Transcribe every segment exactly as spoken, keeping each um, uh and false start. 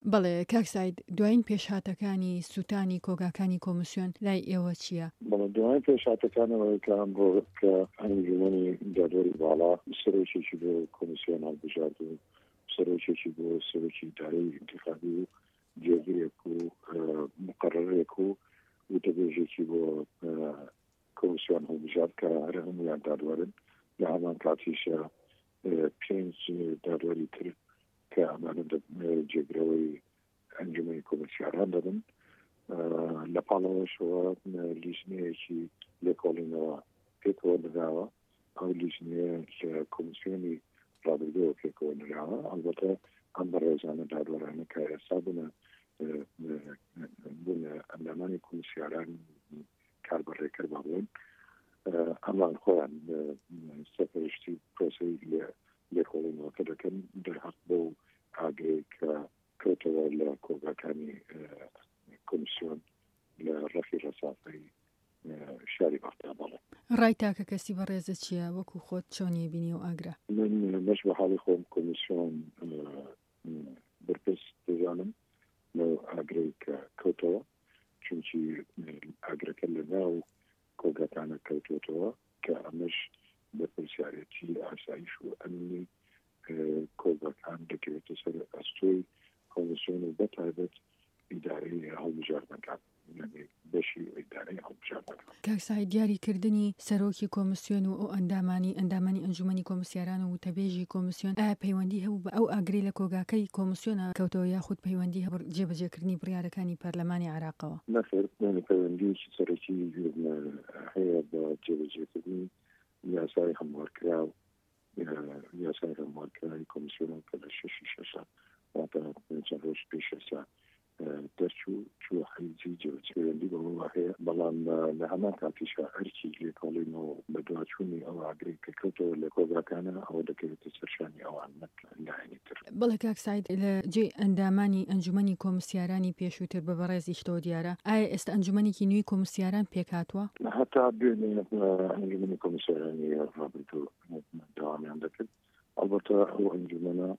بەڵێ کاک سعید دوایین پێشهاتەکانی سوتانی کۆگاکانی کۆمسیۆن لای ئێوە چییە؟ بەڵێ دوایین پێشهاتەکانەوەکان بۆ کە ئەنجومەنی دادوەری باڵا سەرۆکێکی بۆ کۆمسیۆن هەڵبژارد و سەرۆکێکی بۆ سەرۆکی ئیدارەی انتخابی و جێگیرێک و مقرڕێک و وتەبێژێکی بۆ کۆمسیۆن هەڵبژارد کە هەر هەمویان دادوەرن لە هەمان کاتیشە پێنج دادوەری تر کە ئەمانە جێگرەوەی ئەنجومەنی کۆمسیاران دەبن. لە پاڵەوەشەوە لیژنەیەکی لێکۆڵینەوە پێکەوە نراوە، ئەو لیژنەیە لە کۆمسیۆنی ڕابردووە پێکەوە نراوە. ئەلبەتە ئەم بەڕێزانە دادوەرانە کە ئێستا بوونە بوونە ئەندامانی کۆمسیاران کاربڕێکەر با بڵێن، ئەمان خۆیان سەرپەرشتی پرۆسەی لێکۆڵینەوەکە دەکەن دەرحەق بۆ ئاگرەی کە کەوتەوە لە کۆگاکانی کۆمسیۆن لە ڕەفی ڕەسافەی شاری بەغدا. بەڵێ ڕای تاکە کەسی بەڕێزە چییە وەکو خۆت چۆنی بینی و ئاگرا؟ من بەش بە حاڵی خۆم کۆمسیۆن بەرپرس دەزانم لەو ئاگرەی کە کەوتەوە، چونکی ئاگرەکە لە ناو کۆگاکانە کەوتوتەوە کە ئەمەش بە پرسیارەتی ئاسایش و ئەمنی کۆگاکان دەکەوێتە سەر ئەستۆی کۆمسیۆن و بەتایبەت ئیدارەی هەڵبژاردنەکان، بەشی ئیدارەی هەڵبژاردنەکان. کاک سعید دیاریکردنی سەرۆکی کۆمسیۆن و ئەو ئەندامانی ئەندامانی ئەنجومەنی کۆمسیاران و وتەبێژی کۆمسیۆن ئایا پەیوەندی هەبوو بە ئەو ئاگرەی لە کۆگاکەی کۆمسیۆنە کەوتەوە یاخود پەیوەندی هەبوو جێبەجێکردنی بڕیارەکانی پەرلەمانی عێراقەوە؟ نەخێر، پەیوەندیی سەرەکی هەیە بە جێبەجێکردنی یاسای هەموارکراو یاسای هەموارکراوی کۆمسیۆن کە لە شەشی شەشە واتە چەند ڕۆژ پێش ئێستا دەرچوو چووە حەیزی جێبەجێکردنی بەوە هەیە، بەڵام لە هەمان کاتیشە هەرچی لێکۆڵینەوە بە دواچوونی ئەو ئاگرەی کە کەوتەوە لە کۆگاکانە ئەوە دەکەوێتە سەرشانی ئەوان لایەنی تر. بەڵێ کاک سعید لە جێ ئەندامانی ئەنجومەنی کۆمسیارانی پێشووتر بە بەڕێزیشتەوە دیارە ئایا ئێستا ئەنجومەنێکی نوێی کۆمسیاران پێکاتوە؟ هەتا دوێنێ ئەنجومەنی کۆمسیارانی ڕابردوو داوامیان دەکرد. ئەلبەتە ئەو ئەنجومەنە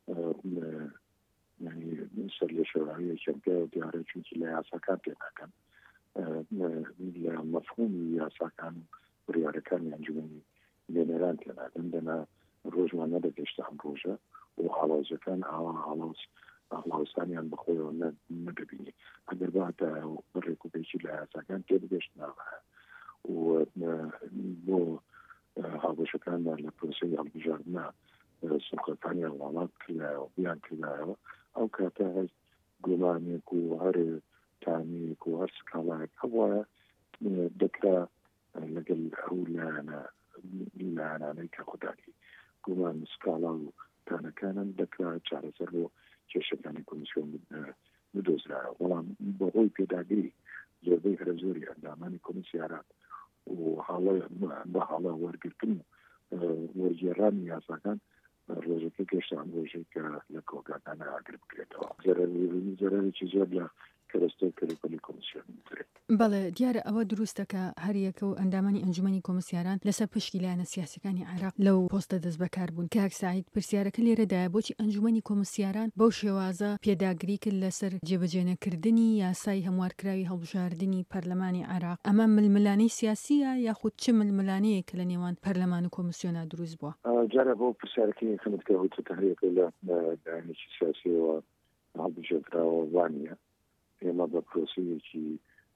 یعنی سەر لە شێوازی چەمپیا دیارە چونکی لە یاساکان پێناکەن، لە مەفهومی یاساکان و بڕیارەکانی ئەنجومەنی لێنەران تێناکەن، دەنا ڕۆژمان نەدەگەشتە ئەم ڕۆژە و هاڵاوزەکان ئاوا هاڵاوز هاڵاوستانیان بەخۆیەوە نەدەبینی. ئەگەر باتە ڕێک و پێکی لە یاساکان تێبگەشت ناوە و بۆ هاوبەشەکانمان لە پرۆسەی هەڵبژاردنە سڵخەکانیان وڵات کردایەوە بیان کردایەوە، ئەو کاتە هەست گومانێک و هەر تانێک و هەر سکاڵایەک هەبوایە دەکرا لەگەڵ ئەو لایەنە لایەنانەی کە خودداری گومان سکاڵا و تانەکانن دەکرا چارەسەر بۆ کێشەکانی کۆمسیۆن بدۆزرایەوە. بەڵام بەهۆی پێداگیری زۆربەی هەرە زۆری ئەندامانی کۆمسیاران و حاڵە بە حاڵە وەرگرتن وەرگێڕانی یاساکان ڕۆژەکە گەشتان ڕۆژێک کە لە کۆگاکانە ئاگر بکرێتەوە. زەرەرێکی زۆر لە کەرەستەی کەلوپەلی کۆمسیۆن بکرێت. بەڵێ دیارە ئەوە دروستەکە هەریەکە و ئەندامانی ئەنجومەنی کۆمسیاران لەسەر پشتی لایەنە سیاسەکانی عێراق لەو پۆستە دەست بەکار بوون. کاک سعید پرسیارەکە لێرەدایە بۆچی ئەنجومەنی کۆمسیاران بەو شێوازە پێداگری کرد لەسەر جێبەجێنەکردنی یاسای هەموارکراوی هەڵبژاردننی پەرلەمانی عێراق؟ ئەمە ململانەی سیاسیە یاخود چ ململانەیە کە لە نێوان پەرلەمان و کۆمسیۆنا دروست بووە؟ جارە بۆ پرسیارەکەی خەمت کەوتە هەیەکە لە لایەنێکی سیاسیەوە هەڵبژێردراوە وانە ئێمە بە پرۆسەیەکی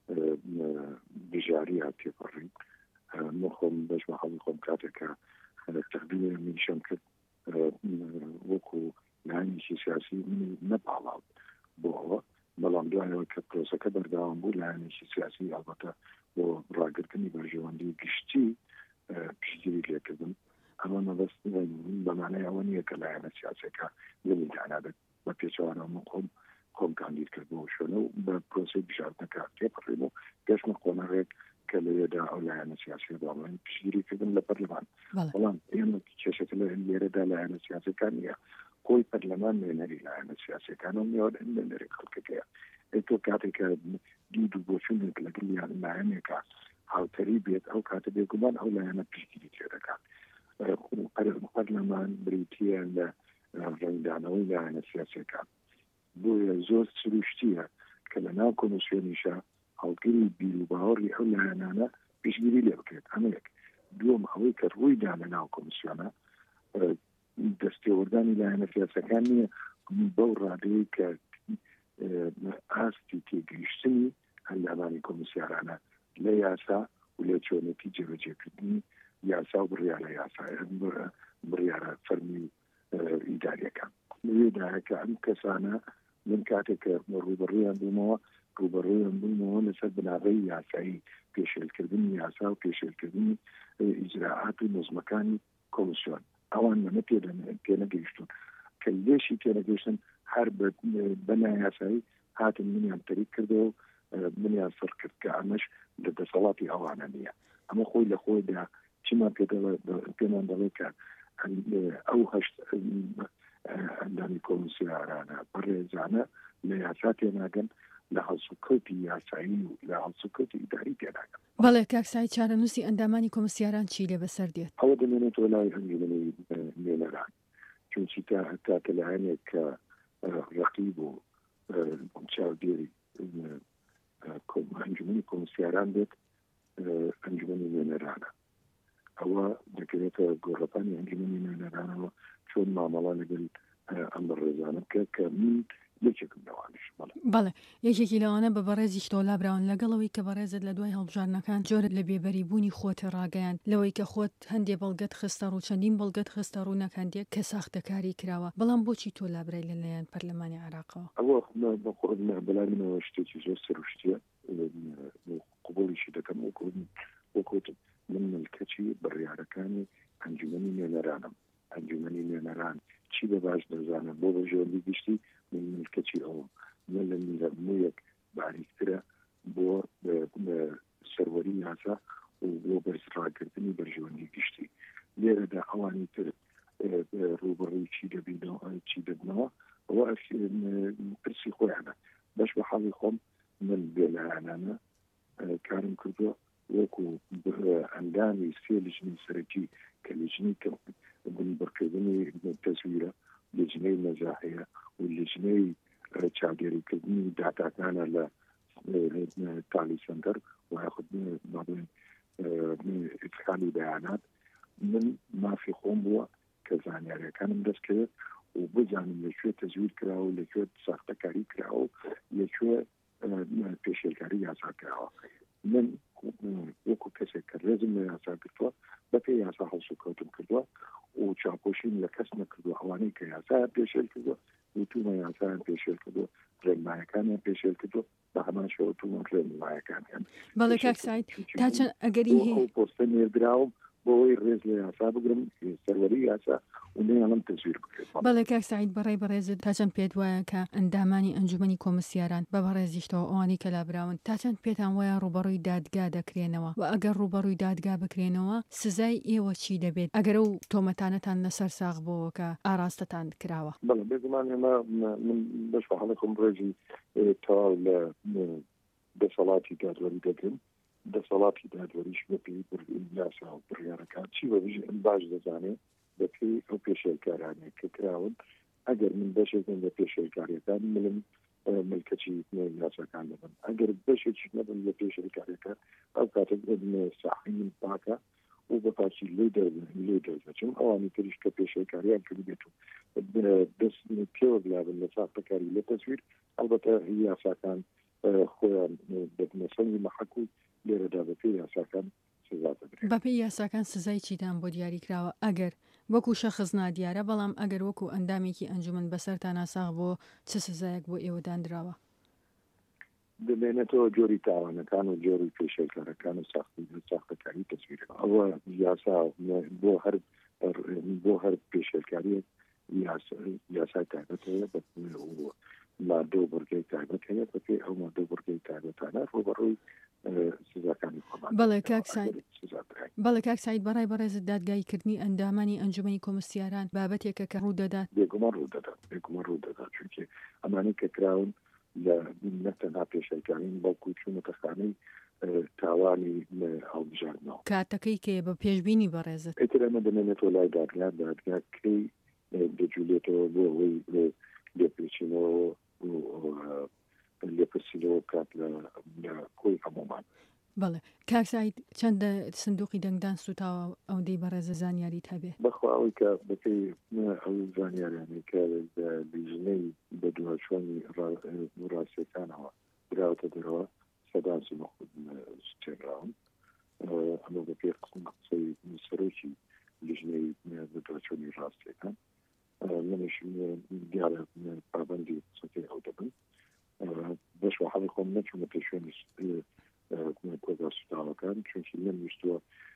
بژاری ها پێپەڕین. مخۆم بەش بە حەڵی خۆم کاتێکە تەقدیمێ منیشەم کرد وەکو لایەنێکی سیاسی نەپاڵاو بۆ ئەوە، بەڵام دوایەوە کە پرۆسەکە بەردەوام بوو لایەنێکی سیاسی ئەلبەتە بۆ ڕاگرتنی بەرژەوەندی گشتی پشتگیری لێکردن. ئەمە مەبەست بەمانای ئەوە نییە کە لایەنە سیاسەکە لەمیدانابێت بە پێچەوانەوە من خۆم خۆم کاندید کرد بۆ شوێنە و بە پرۆسی بژاردنەکە تێپەڕین و گەشتمە قۆنەڕێک کە لەوێدا ئەو لایەنە سیاسی داڵێن پشتگیریکردن لە پەرلەمان. بەڵام ئێمە کێشەکە لە لێرەدا لایەنە سیاسەکان نییە، خۆی پەرلەمان وێنەری لایەنە سیاسەکان و میوە وێنەری خەڵکەکەیە. تۆ کاتێکە دید و بۆچوونێک لەگەڵ لایەنێکە هاوتەری بێت ئەو کاتە بێگومان ئەو لایەنە پشتگیری تێ دەکات. پەرلەمان بریتیە لە ڕێنگدانەوەی لایەنە سیاسەکان بۆیە زۆر سروشتیە کە لە ناو کۆمسیۆنیشە هەڵگری بیر و باوەڕی ئەو لایەنانە پشتگیری لێ بکرێت. ئەمەیەک. دووەم ئەوەی کە ڕوویدا لە ناو کۆمسیۆنە دەستێوەردانی لایەنە سیاسەکان نییە بەو ڕادەیەی کە ئاستی تێگەیشتنی هەندامانی کۆمسیارانە لە یاسا و لە چۆنێتی جێبەجێکردنی یاسا و بڕیارە یاسا بڕیارە فەرمی ئیداریەکان لێدایە کە ئەم کەسانە من کاتێک کە ڕوبەڕوویان بوومەوە ڕوبەڕوویان بوومەوە لەسەر بناغەی یاسایی پێشێلکردنی یاسا و پێشێلکردنی ئیجراعات و نظمەکانی کۆمسیۆن ئەوان لەمە پێنەگەیشتون کە لێشی پێنەگەیشتن هەر بەنا یاسایی هاتن منیان تەریک کردەوە و منیان سڕ کرد کە ئەمەش لە دەسەڵاتی ئەوانە نییە. ئەمە خۆی لە خۆیدا چیمان پێمان دەڵێ کە ئەو هەشت ئەندامی کۆمسیارانە بەڕێزانە لە یاسا تێناگەن لە هەڵسوکەوتی یاسایی و لە هەڵسوکەوتی ئیداری تێناگەن. بەڵێ کاکسای چارەنووسی ئەندامانی کۆمسیاران چی لێ بەسەر دێت؟ ئەوە دەمێنێتەوە لای ئەنجومەنی نوێنەران چونچی تا تەلایەنێک کە ڕەقیب و چاودێری ئەنجومەنی کۆمسیاران بێت ئەنجومەنی نوێنەرانە. ئەوە دەکرێتە گۆڕەپانی ئەنجومەنی نوێنەرانەوە چۆن مامەڵە لەگەڵ ئەم بەڕێزانە بکە کە من یەکێکم لەوانش. بەڵێ یەکێکی لەوانە بە بەڕێزیش تۆلابراون لەگەڵەوەی کە بەڕێزت لە دوای هەڵبژارنەکان جۆرت لە بێبەری بوونی خۆت ڕاگەیان لەوەی کە خۆت هەندێ بەڵگەت خستە ڕوو چەندین بەڵگەت خستە ڕوو نەکاندێک کە ساختەکاری کراوە بەڵام بۆچی تۆلابرای لەلایەن پەرلەمانی عێراقەوە؟ ئەوە بەڵای منەوە شتێکی زۆر سروشتیە قبوڵیشی دەکەم وەکوت من ملکەچی بڕیارەکانی ئەنجومەنی نوێنەرانم. ئەنجومەنی نوێنەران چی بە باش دەزانم بۆ بە ژێوەندی گشتی من ملکەچی ئەوە من لە میلەمویەک باریکترە بۆ سەروەری یاسا و بۆ بەرزڕاکردنی بەرژەوەندی گشتی. لێرەدا ئەوانی تر ڕوبەڕووی چی دەبینەوە چی دەبنەوە ئەوە پرسی خۆیانە. بەش بە حاڵی خۆم من بێلایەنانە کارم کردووە وەکو ئەندامی سێ لیژنەی سەرەکی کە لیژنەی بنبڕکردنی تەزویرە، لیژنەی مەزاحەیە و لیژنەی چاودێریکردنی داتاکانە لە تالی سەنتەر و یاخود ئیدخالی بەیانات. من مافی خۆم بووە کە زانیاریەکانم دەستکرێت و بزانم لەکوێ تەزویر کراوە و لەکوێ ساختەکاری کراوە و لەکوێ پێشێلکاری یاسا کراوە. من وەکو کەسێک کە ڕێزم لە یاسا کردووە بەپێی یاسا هەڵسوکەوتم کردووە و چاپۆشین لە کەس نەکردووە. ئەوانەی کە یاسایان پێشێل کردووە وتومە یاسایان پێشێل کردووە، ڕێنمایەکانیان پێشێل کردووە، بە هەمان شێوە تومە ڕێنمایەکانیان. بەڵێ کاک سعید تا چەند ئەگەری ئەو پۆستە نێردراوم بۆەوەی ڕێز لە یاسا بگرم سەروەری یاسا و نەیانم تەزویر بکرێت. بەڵێ کاک سعید بەڕێی بەڕێزت تا چەند پێت وایە کە ئەندامانی ئەنجومەنی کۆمسیاران بە بەڕێزیشتەوە ئەوانی کە لابراون تا چەند پێتان وایە ڕوبەڕووی دادگا دەکرێنەوە و ئەگەر ڕوبەڕووی دادگا بکرێنەوە سزای ئێوە چی دەبێت ئەگەر ئەو تۆمەتانەتان لەسەر ساغ بۆەوە کە ئاراستەتان کراوە؟ بەڵێ بێگومان ئێمە من بەش بە حاڵی خۆم ڕێژی تەواو لە دەسەڵاتی دادوەری دەکەم. دەسەڵاتی دادوەریش بەپێی یاسا و بڕیارەکان چی بەبژی ئەم باش دەزانێت بەپێی ئەو پێشێلکارانێک کە کراون. ئەگەر من بەشێکم لە پێشێلکاریەکان ملم ملکەچی یاساکان دەبن، ئەگەر بەشێکی نەبن لە پێشێلکاریەکان ئەو کاتێک ببنێ ساحی من پاکە و بە پاچی لێ لێ دەرچم. ئەوانی تریش کە پێشێلکاریان کردبێت و دەست پێوە بلابن لە ساختەکاری لە تەزویر ئەلبەتە یاساکان خۆیان بەبنە سەنگی مەحەک و لێرەدا بەپێی یاساکان سزا دەبرێت. بەپێی یاساکان سزای چیتان بۆ دیاری کراوە؟ ئەگەر وەکو شەخص نادیارە بەڵام ئەگەر وەکو ئەندامێکی ئەنجومەن بەسەرتان ناساغ بۆ چ سزایەک بۆ ئێوە دانراوە؟ دەمێنێتەوە جۆری تاوانەکان و جۆری پێشێلکارەکان و ساختەکاری تەزویر. ئەوە یاسا بۆ هەر بۆ هەر پێشێلکاریەک یاسای تایبەت هەیە مادە و بڕگەی تایبەت هەیە بەپێی ئەو مادە و بڕگەی تایبەتانە ڕوبەڕووی سزاکانی خۆمان. بەڵێ کاک سعید بەڵێ کاک سعید بەڕای بەڕێزت دادگایکردنی ئەندامانی ئەنجومەنی کۆمسیاران بابەتێکە کە ڕوو دەدات؟ بێگومان ڕوو دەدات بێگومان ڕوو دەدات چونکە ئەمانەی کە کراون لە نەتەنها پێشێلکارین بەڵکو چوونەتە خانەی تاوانی هەڵبژاردنەوە. کاتەکەی کێ بە پێشبینی بەڕێزت؟ ئیتر ئەمە دەمێنێتەوە لای دادگا دادگا کەی دەجوولێتەوە بۆ ئەوەی لێپێچینەوە لێپرسیلەوە بکات لە کۆی هەمومان. بەڵێ کاکسایت چەندە سندوقی دەنگدان سوتاوە ئەوەندەی بەڕێزە زانیاریت هەبێ؟ بەخوا ئەوەی کە بەپێی ئەو زانیاریانی کە لیژنەی بە دوهەچۆنی ڕاستیەکانەوە براوەتە دەرەوە سەدان سوتێنراون ئەمە بەپێی قسەی سەرۆکی لیژنەی بە دوهەچۆنی ڕاستیەکان منیش دیارە پابەندی قسەکەی ئەو دەبن بەش وەحەڵی خۆم نەچوومە پێشێنی کۆگا سوتاوەکان چونکی نەمویستووە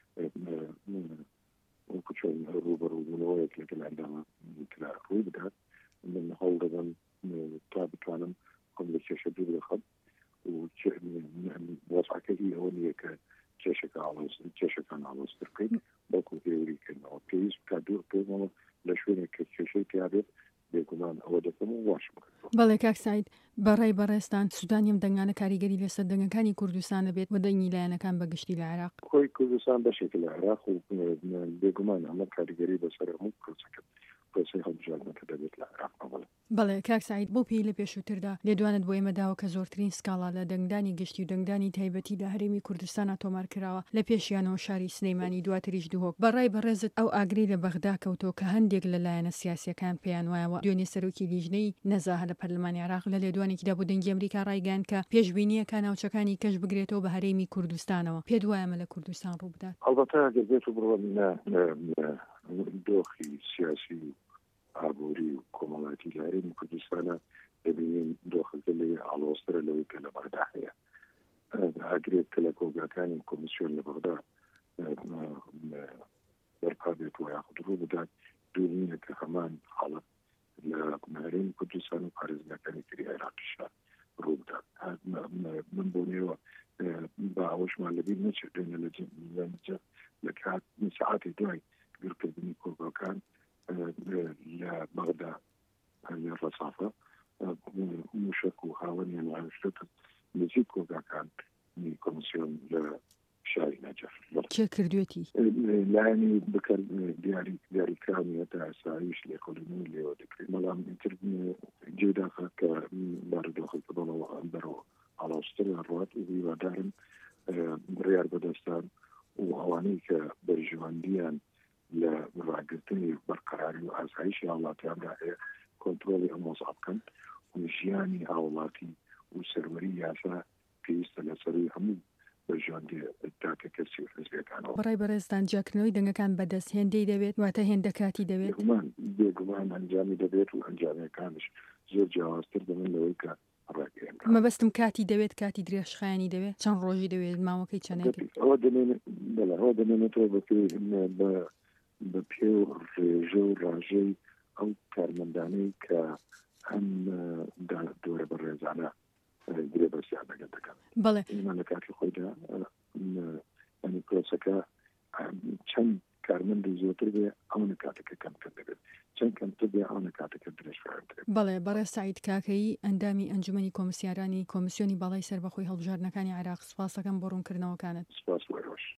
وەکوچۆن ڕوبەڕووبوونەوەیەک لەگەڵ ئەندامە ڕووی بدات من هەوڵ دەدەم تا بتوانم خۆم لە کێشە دوور بخەم و وەزعەکەی ئەوە نییە کە کێشەکان ئاڵۆزتر بکەین بەڵکو هێوریکردنەوە پێویست کا دوور بکەمەوە لە شوێنێک کە کێشەی پیابێت بێگومان ئەوە دەکەم و واش بکەم. بەڵێ کاکسایت بەڕێی بەڕێستان سودانیم دەنگانە کاریگەری لەسەر دەنگەکانی کوردستان دەبێت و دەنگی لایەنەکان بەگشتی لە عێراق. خۆی کوردستان بەشێک لە عێراق و بێگومان ئەمە کاریگەری بەسەر هەموو پرۆسەکەت پرۆسەی هەڵبژاردنەکە دەبێت لە عێراق. بەڵێ کاکسایت بۆ پێی لە پێشووتردا لێدوانت بۆ ئێمەداوە کە زۆرترین سکاڵا لە دەنگدانی گشتی و دەنگدانی تایبەتی لە هەرێمی کوردستانە تۆمار کراوە لە پێشیانەوە شاری سلەیمانی دواتریش دووهۆک. بەڕای بەڕێزت ئەو ئاگری لە بەغدا کەوتۆ کە هەندێک لە لایەنە سیاسیەکان پێیان وایەوە دوێنێ سەرۆکی لیژنەی نەزاهە لە پەرلەمانی عێراق لە لێدوانێکیدا بۆ دەنگی ئەمریکا ڕایگەیاند کە پێشبینیەکە ناوچەکانی کەش بگرێتەوە بە هەرێمی کوردستانەوە. پێت وایە ئەمە لە کوردستان ڕوو بدات؟ ئەڵبەتە ئەگەر بێت و بڕۆ دۆخی سیاسی ئابووری و کۆمەڵاتی لە هەرێمی کوردستانە دەبینین دۆخەکە لێ ئاڵۆزترە لەوەی کە لە بەغدا هەیە. ئاگرێت کە لە کۆگاکانی کۆمیسیۆن لە بەغدا بەرپا بێت و یاخود ڕوو بدات دوور نییە کە هەمان حاڵەت لە هەرێمی کوردستان و پارێزگاکانی تری عێراقیشدا ڕوو بدات. من بۆ نێوە بە ئەوەشمان لەبیر نەچێتێنە لە کات سەعاتی دوای گرکردنی کۆگاکان لە بەغدا لە ڕەسافە موشک و هاوەنیان وشتە نزیک کۆگاکان کۆمیسیۆن لە شاری نەجەف چه کردوێتی لایەنی بکەن دیاری دیاریکرامی هەتا ئاسایش لێکۆڵینەوەی لێوە دەکرێت بەڵام ئیتر جێداخە کە بارودۆخەکەبەوە بەرەوە ئاڵاوستر ڕات و هیوادارن بڕیار بەدەستان و ئەوانەی کە بەرژەوەندیان لە ڕاگرتنی بەرقەراری و ئاسایشی هاوڵاتیاندا هەیە کۆنترۆڵی ئەم مۆزا بکەن و ژیانی هاوڵاتی و سەروەری یاسا پێویستە لەسەروی هەموو بەژاندی تاکە کەسی و حزبەکانەوە. بەڕای بەڕێستان جیاکردنەوەی دەنگەکان بەدەست هێندەی دەبێت واتە هێندە کاتی دەبێت بێگومان ئەنجامی دەبێت و ئەنجامەکانش زۆر جیاوازتر دەبن لەوەی کە مەبەستم کاتی دەوێت کاتی درێژخایانی دەوێت چەند ڕۆژی دەوێت ماوەکەی چەندێک ئەوە دەمێنێتەوە بە پێ و ڕێژە و ڕاژەی ئەو کارمەندانەی کە هەم دۆرە بەڕێزانە گرێ بەرسیان دەگەن دەکەن. بەڵێ ئێمە لە کاتی خۆیدا ئەنی پرۆسەکە چەند کارمەندی زۆرتر بێ ئەو نکاتەکە کەمتر دەبێت چەند کەمتر بێ ئەو نکاتەکە درێژخایەنتر. بەڵێ بەڕێز سعید کاکەیی ئەندامی ئەنجومەنی کۆمسیارانی کۆمیسیۆنی باڵای سەربەخۆی هەڵبژاردنەکانی عێراق سوپاس دەکەم بۆ ڕوونکردنەوەکانت. سپاس وەرەوەش.